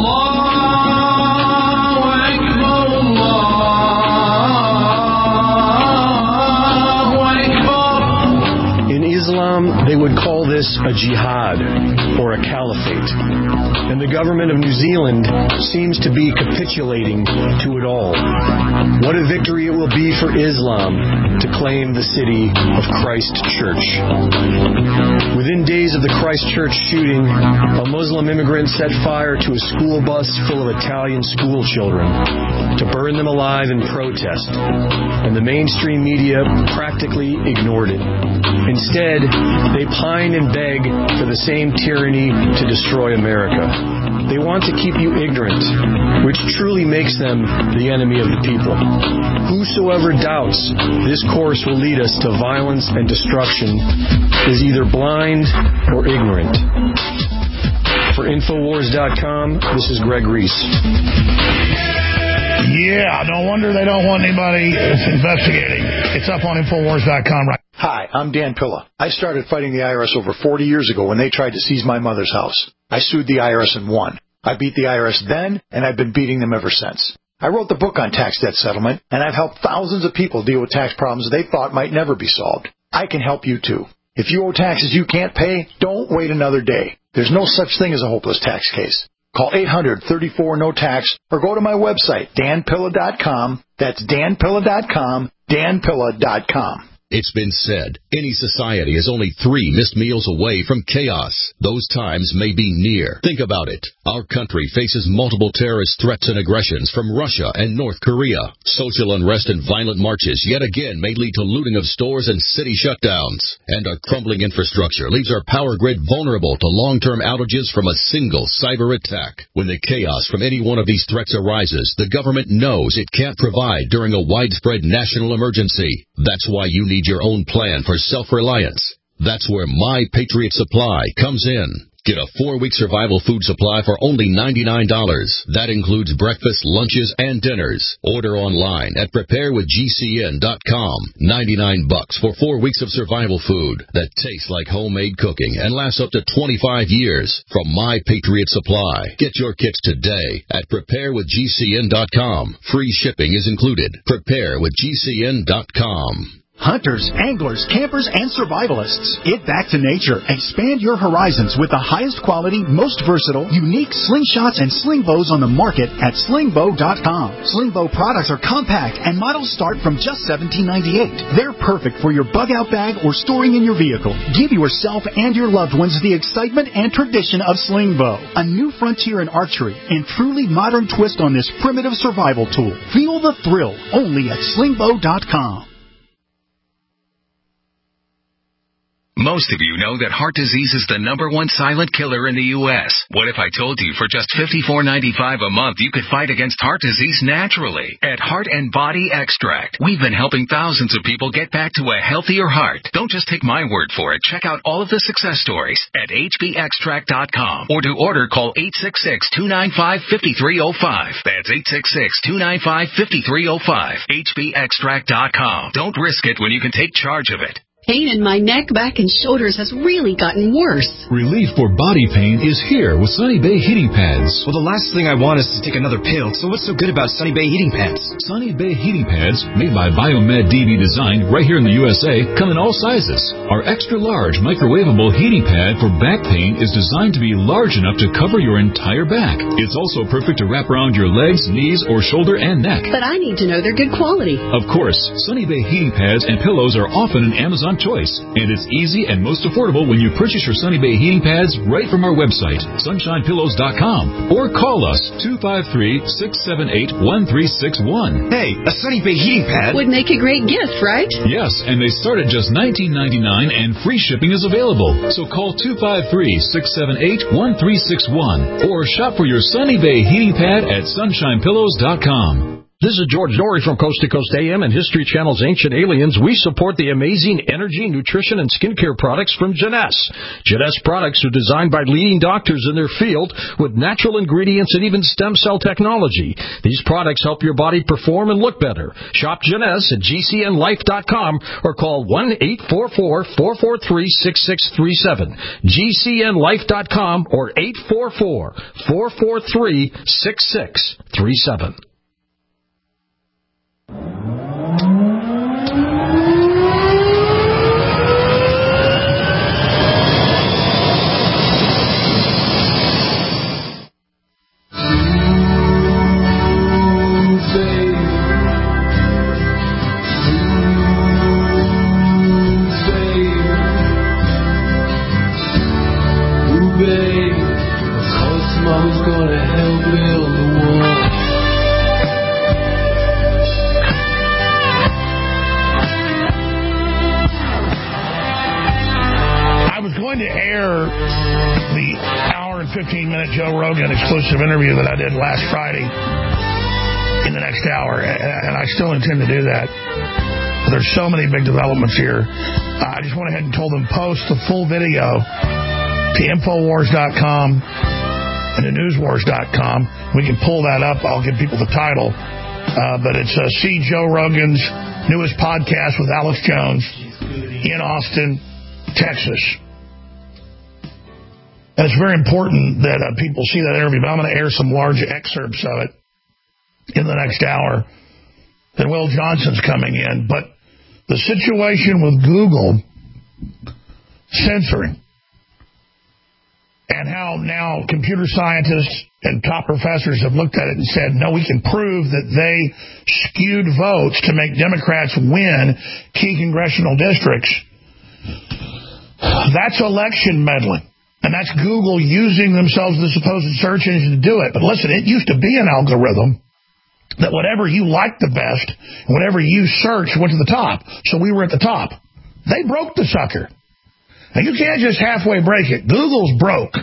D: In Islam, they would call this a jihad or a caliphate. And the government of New Zealand seems to be capitulating to it all. What a victory it will be for Islam to claim the city of Christchurch. Within days of the Christchurch shooting, a Muslim immigrant set fire to a school bus full of Italian school children to burn them alive in protest, and the mainstream media practically ignored it. Instead, they pine and beg for the same tyranny to destroy America. They want to keep you ignorant, which truly makes them the enemy of the people. Whosoever doubts this course will lead us to violence and destruction is either blind or ignorant. For Infowars.com, this is Greg Reese.
C: Yeah, no wonder they don't want anybody investigating. It's up on Infowars.com right now.
H: Hi, I'm Dan Pilla. I started fighting the IRS over 40 years ago when they tried to seize my mother's house. I sued the IRS and won. I beat the IRS then, and I've been beating them ever since. I wrote the book on tax debt settlement, and I've helped thousands of people deal with tax problems they thought might never be solved. I can help you too. If you owe taxes you can't pay, don't wait another day. There's no such thing as a hopeless tax case. Call 800-34-NO-TAX or go to my website, danpilla.com. That's danpilla.com, danpilla.com.
E: It's been said, any society is only 3 missed meals away from chaos. Those times may be near. Think about it. Our country faces multiple terrorist threats and aggressions from Russia and North Korea. Social unrest and violent marches yet again may lead to looting of stores and city shutdowns. And our crumbling infrastructure leaves our power grid vulnerable to long-term outages from a single cyber attack. When the chaos from any one of these threats arises, the government knows it can't provide during a widespread national emergency. That's why you need your own plan for self-reliance. That's where My Patriot Supply comes in. Get a 4-week survival food supply for only $99. That includes breakfast, lunches, and dinners. Order online at preparewithgcn.com. $99 for 4 weeks of survival food that tastes like homemade cooking and lasts up to 25 years from My Patriot Supply. Get your kits today at preparewithgcn.com. Free shipping is included. Preparewithgcn.com.
J: Hunters, anglers, campers, and survivalists, get back to nature. Expand your horizons with the highest quality, most versatile, unique slingshots and sling bows on the market at slingbow.com. Slingbow products are compact and models start from just $17.98. They're perfect for your bug-out bag or storing in your vehicle. Give yourself and your loved ones the excitement and tradition of Slingbow, a new frontier in archery and truly modern twist on this primitive survival tool. Feel the thrill only at slingbow.com.
K: Most of you know that heart disease is the #1 silent killer in the U.S. What if I told you for just $54.95 a month you could fight against heart disease naturally? At Heart and Body Extract, we've been helping thousands of people get back to a healthier heart. Don't just take my word for it. Check out all of the success stories at hbextract.com. Or to order, call 866-295-5305. That's 866-295-5305. hbextract.com. Don't risk it when you can take charge of it.
L: Pain in my neck, back, and shoulders has really gotten worse.
M: Relief for body pain is here with Sunny Bay Heating Pads.
Z: Well, the last thing I want is to take another pill, so what's so good about Sunny Bay Heating Pads?
M: Sunny Bay Heating Pads, made by Biomed DB Design right here in the USA, come in all sizes. Our extra-large microwavable heating pad for back pain is designed to be large enough to cover your entire back. It's also perfect to wrap around your legs, knees, or shoulder and neck.
L: But I need to know they're good quality.
M: Of course, Sunny Bay Heating Pads and pillows are often an Amazon choice, and it's easy and most affordable when you purchase your Sunny Bay Heating Pads right from our website, sunshinepillows.com, or call us 253-678-1361.
Z: Hey, a Sunny Bay Heating Pad
L: would make a great gift, right?
M: Yes, and they start at just $19.99 and free shipping is available. So call 253-678-1361 or shop for your Sunny Bay Heating Pad at sunshinepillows.com.
P: This is George Norrie from Coast to Coast AM and History Channel's Ancient Aliens. We support the amazing energy, nutrition, and skincare products from Jeunesse. Jeunesse products are designed by leading doctors in their field with natural ingredients and even stem cell technology. These products help your body perform and look better. Shop Jeunesse at gcnlife.com or call 1-844-443-6637. gcnlife.com or 844-443-6637.
C: The hour and 15-minute Joe Rogan exclusive interview that I did last Friday in the next hour, and I still intend to do that. There's so many big developments here. I just went ahead and told them post the full video to Infowars.com and to Newswars.com. We can pull that up. I'll give people the title. But it's See Joe Rogan's newest podcast with Alex Jones in Austin, Texas. And it's very important that people see that interview, but I'm going to air some large excerpts of it in the next hour. Then Will Johnson's coming in. But the situation with Google censoring and how now computer scientists and top professors have looked at it and said, no, we can prove that they skewed votes to make Democrats win key congressional districts. That's election meddling. And that's Google using themselves as the supposed search engine to do it. But listen, it used to be an algorithm that whatever you liked the best, whatever you searched went to the top. So we were at the top. They broke the sucker. Now, you can't just halfway break it. Google's broke.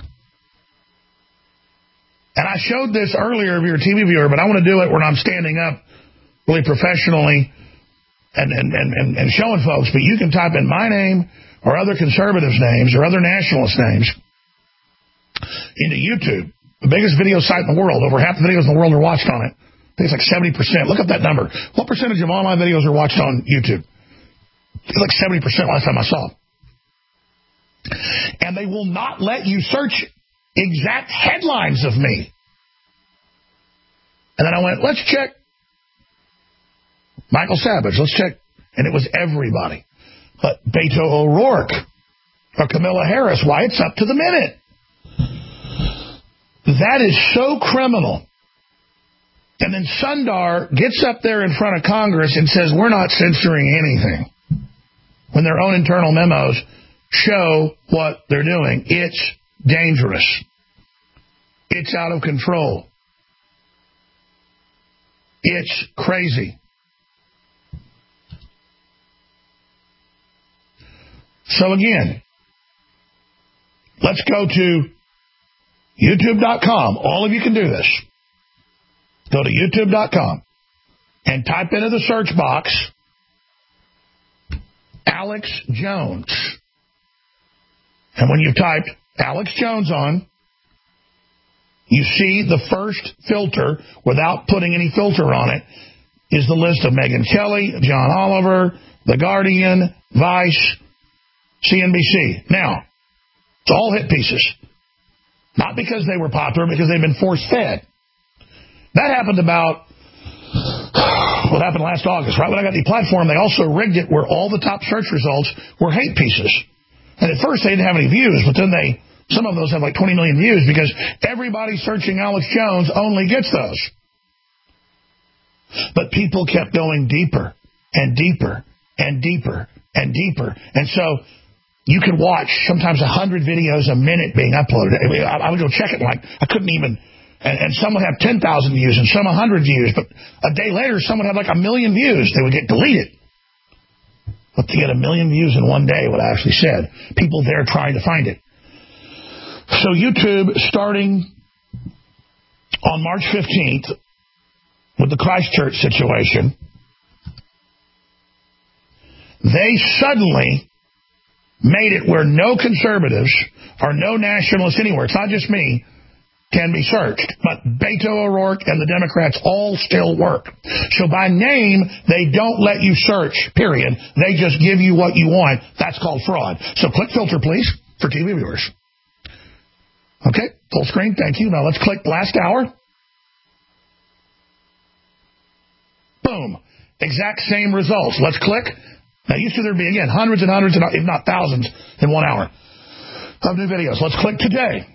C: And I showed this earlier if you're a TV viewer, but I want to do it when I'm standing up really professionally and showing folks. But you can type in my name or other conservatives' names or other nationalist names into YouTube, the biggest video site in the world. Over half the videos in the world are watched on it. I think it's like 70%. Look up that number. What percentage of all my videos are watched on YouTube? It's like 70% last time I saw it. And they will not let you search exact headlines of me. And then I went, let's check Michael Savage. Let's check. And it was everybody. But Beto O'Rourke or Kamala Harris, why, it's up to the minute. That is so criminal. And then Sundar gets up there in front of Congress and says, we're not censoring anything. When their own internal memos show what they're doing. It's dangerous. It's out of control. It's crazy. So again, let's go to YouTube.com. All of you can do this. Go to YouTube.com and type into the search box Alex Jones. And when you've typed Alex Jones on, you see the first filter, without putting any filter on it, is the list of Megyn Kelly, John Oliver, The Guardian, Vice, CNBC. Now, it's all hit pieces. Not because they were popular, because they've been force-fed. That happened about, what happened last August, right? When I got the platform, they also rigged it where all the top search results were hate pieces. And at first they didn't have any views, but then some of those have like 20 million views because everybody searching Alex Jones only gets those. But people kept going deeper and deeper and deeper and deeper. And so you could watch sometimes 100 videos a minute being uploaded. I would go check it, like I couldn't even, and some would have 10,000 views and some 100 views, but a day later some would have like 1 million views. They would get deleted. But to get 1 million views in one day, what I actually said, people there trying to find it. So YouTube, starting on March 15th with the Christchurch situation, they suddenly made it where no conservatives or no nationalists anywhere, it's not just me, can be searched. But Beto O'Rourke and the Democrats all still work. So by name, they don't let you search, period. They just give you what you want. That's called fraud. So click filter, please, for TV viewers. Okay, full screen, thank you. Now let's click last hour. Boom. Exact same results. Let's click. Now, used to there be, again, hundreds and hundreds, if not thousands, in 1 hour of new videos. Let's click today.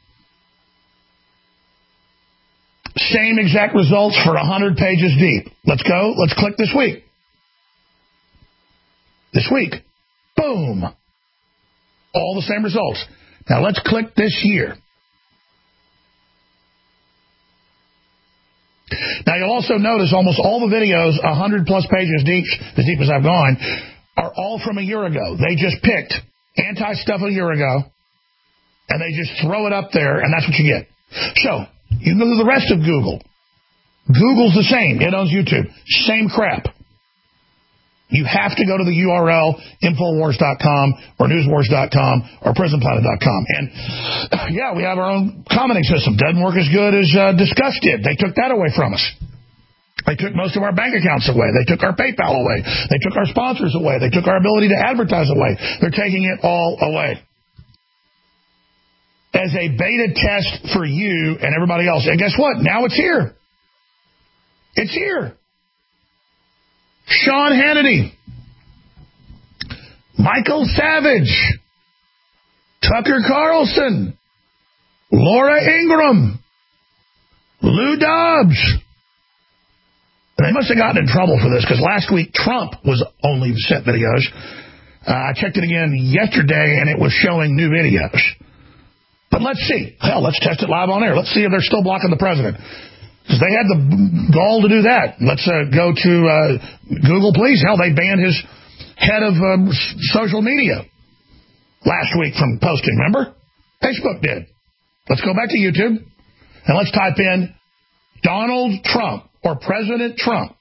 C: Same exact results for 100 pages deep. Let's go. Let's click this week. This week. Boom. All the same results. Now, let's click this year. Now, you'll also notice almost all the videos, 100-plus pages deep, as deep as I've gone, are all from a year ago. They just picked anti-stuff a year ago, and they just throw it up there, and that's what you get. So, you go to the rest of Google. Google's the same. It owns YouTube. Same crap. You have to go to the URL, Infowars.com or Newswars.com or PrisonPlanet.com. And, yeah, we have our own commenting system. Doesn't work as good as Discuss did. They took that away from us. They took most of our bank accounts away. They took our PayPal away. They took our sponsors away. They took our ability to advertise away. They're taking it all away. As a beta test for you and everybody else. And guess what? Now it's here. It's here. Sean Hannity, Michael Savage, Tucker Carlson, Laura Ingraham, Lou Dobbs. And they must have gotten in trouble for this, because last week Trump was only set videos. I checked it again yesterday, and it was showing new videos. But let's see. Hell, let's test it live on air. Let's see if they're still blocking the president. Because they had the gall to do that. Let's go to Google, please. Hell, they banned his head of social media last week from posting, remember? Facebook did. Let's go back to YouTube, and let's type in Donald Trump or President Trump.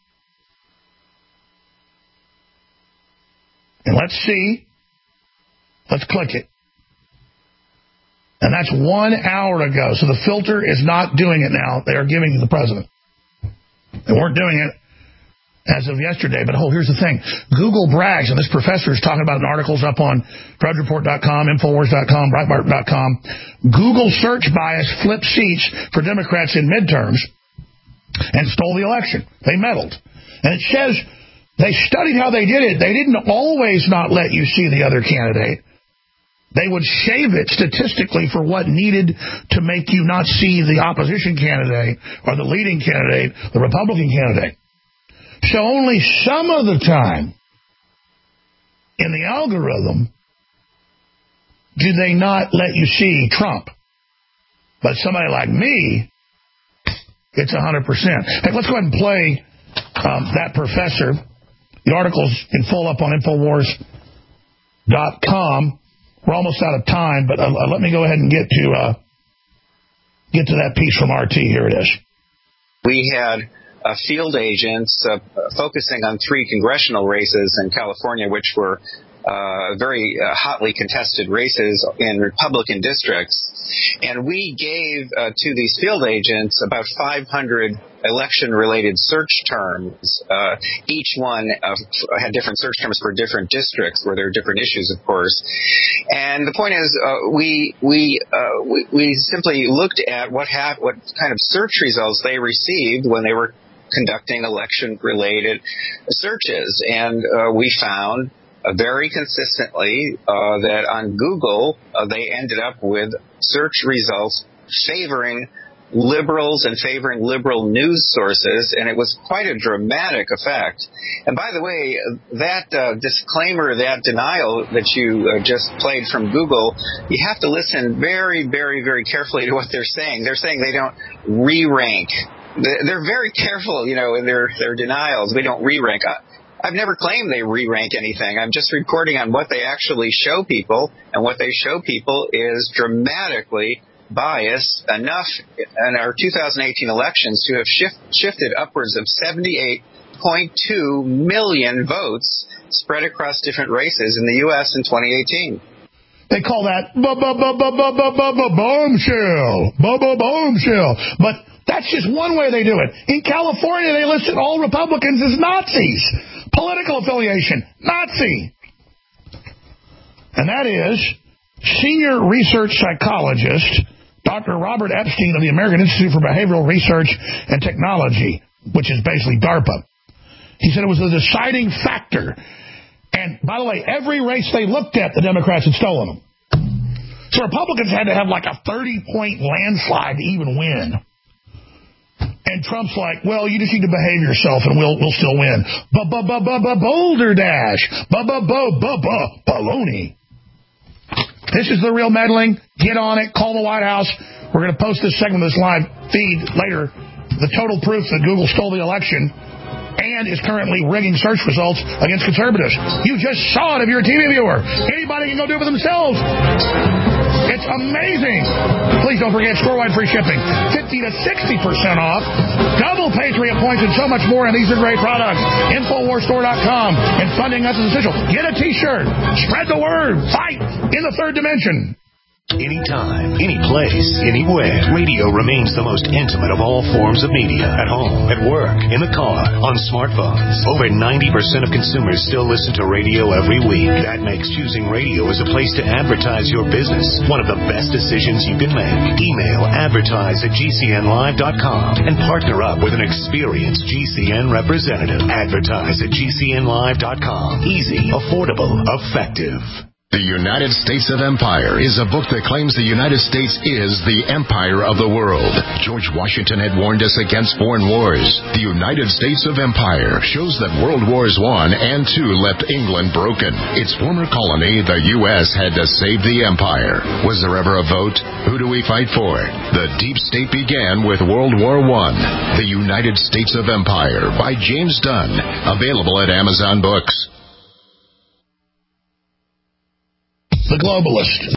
C: And let's see. Let's click it. And that's 1 hour ago. So the filter is not doing it now. They are giving it to the president. They weren't doing it as of yesterday. But, here's the thing. Google brags, and this professor is talking about it in articles up on DrudgeReport.com, Infowars.com, Breitbart.com. Google search bias flipped seats for Democrats in midterms and stole the election. They meddled. And it says they studied how they did it. They didn't always not let you see the other candidate. They would shave it statistically for what needed to make you not see the opposition candidate or the leading candidate, the Republican candidate. So only some of the time in the algorithm do they not let you see Trump. But somebody like me, it's 100%. Hey, let's go ahead and play that professor. The article's in full up on Infowars.com. We're almost out of time, but let me go ahead and get to that piece from RT. Here it is.
F: We had field agents focusing on 3 congressional races in California, which were very hotly contested races in Republican districts. And we gave to these field agents about 500 election-related search terms. Each one had different search terms for different districts where there are different issues, of course. And the point is, we simply looked at what kind of search results they received when they were conducting election-related searches. And we found very consistently that on Google, they ended up with search results favoring liberals and favoring liberal news sources, and it was quite a dramatic effect. And by the way, that disclaimer, that denial that you just played from Google, you have to listen very, very, very carefully to what they're saying. They're saying they don't re-rank. They're very careful, in their denials. We don't re-rank. I've never claimed they re-rank anything. I'm just reporting on what they actually show people, and what they show people is dramatically biased enough in our 2018 elections to have shifted upwards of 78.2 million votes spread across different races in the U.S. in 2018.
C: They call that bombshell. Bombshell. But that's just one way they do it. In California, they listed all Republicans as Nazis. Political affiliation, Nazi. And that is senior research psychologist Dr. Robert Epstein of the American Institute for Behavioral Research and Technology, which is basically DARPA. He said it was a deciding factor. And, by the way, every race they looked at, the Democrats had stolen them. So Republicans had to have like a 30-point landslide to even win. And Trump's like, well, you just need to behave yourself and we'll still win. Boulder Dash. Baloney. This is the real meddling. Get on it. Call the White House. We're going to post this segment of this live feed later. The total proof that Google stole the election and is currently rigging search results against conservatives. You just saw it if you're a TV viewer. Anybody can go do it for themselves. It's amazing. Please don't forget store-wide free shipping. 50 to 60% off. Double Patriot points and so much more. And these are great products. Infowarsstore.com. And funding us is essential. Get a T-shirt. Spread the word. Fight in the third dimension.
I: Anytime, any place, anywhere, radio remains the most intimate of all forms of media. At home, at work, in the car, on smartphones. Over 90% of consumers still listen to radio every week. That makes choosing radio as a place to advertise your business one of the best decisions you can make. Email advertise@gcnlive.com and partner up with an experienced GCN representative. Advertise@gcnlive.com. Easy, affordable, effective.
B: The United States of Empire is a book that claims the United States is the empire of the world. George Washington had warned us against foreign wars. The United States of Empire shows that World Wars I and II left England broken. Its former colony, the U.S., had to save the empire. Was there ever a vote? Who do we fight for? The deep state began with World War I. The United States of Empire by James Dunn. Available at Amazon Books.
C: The globalist.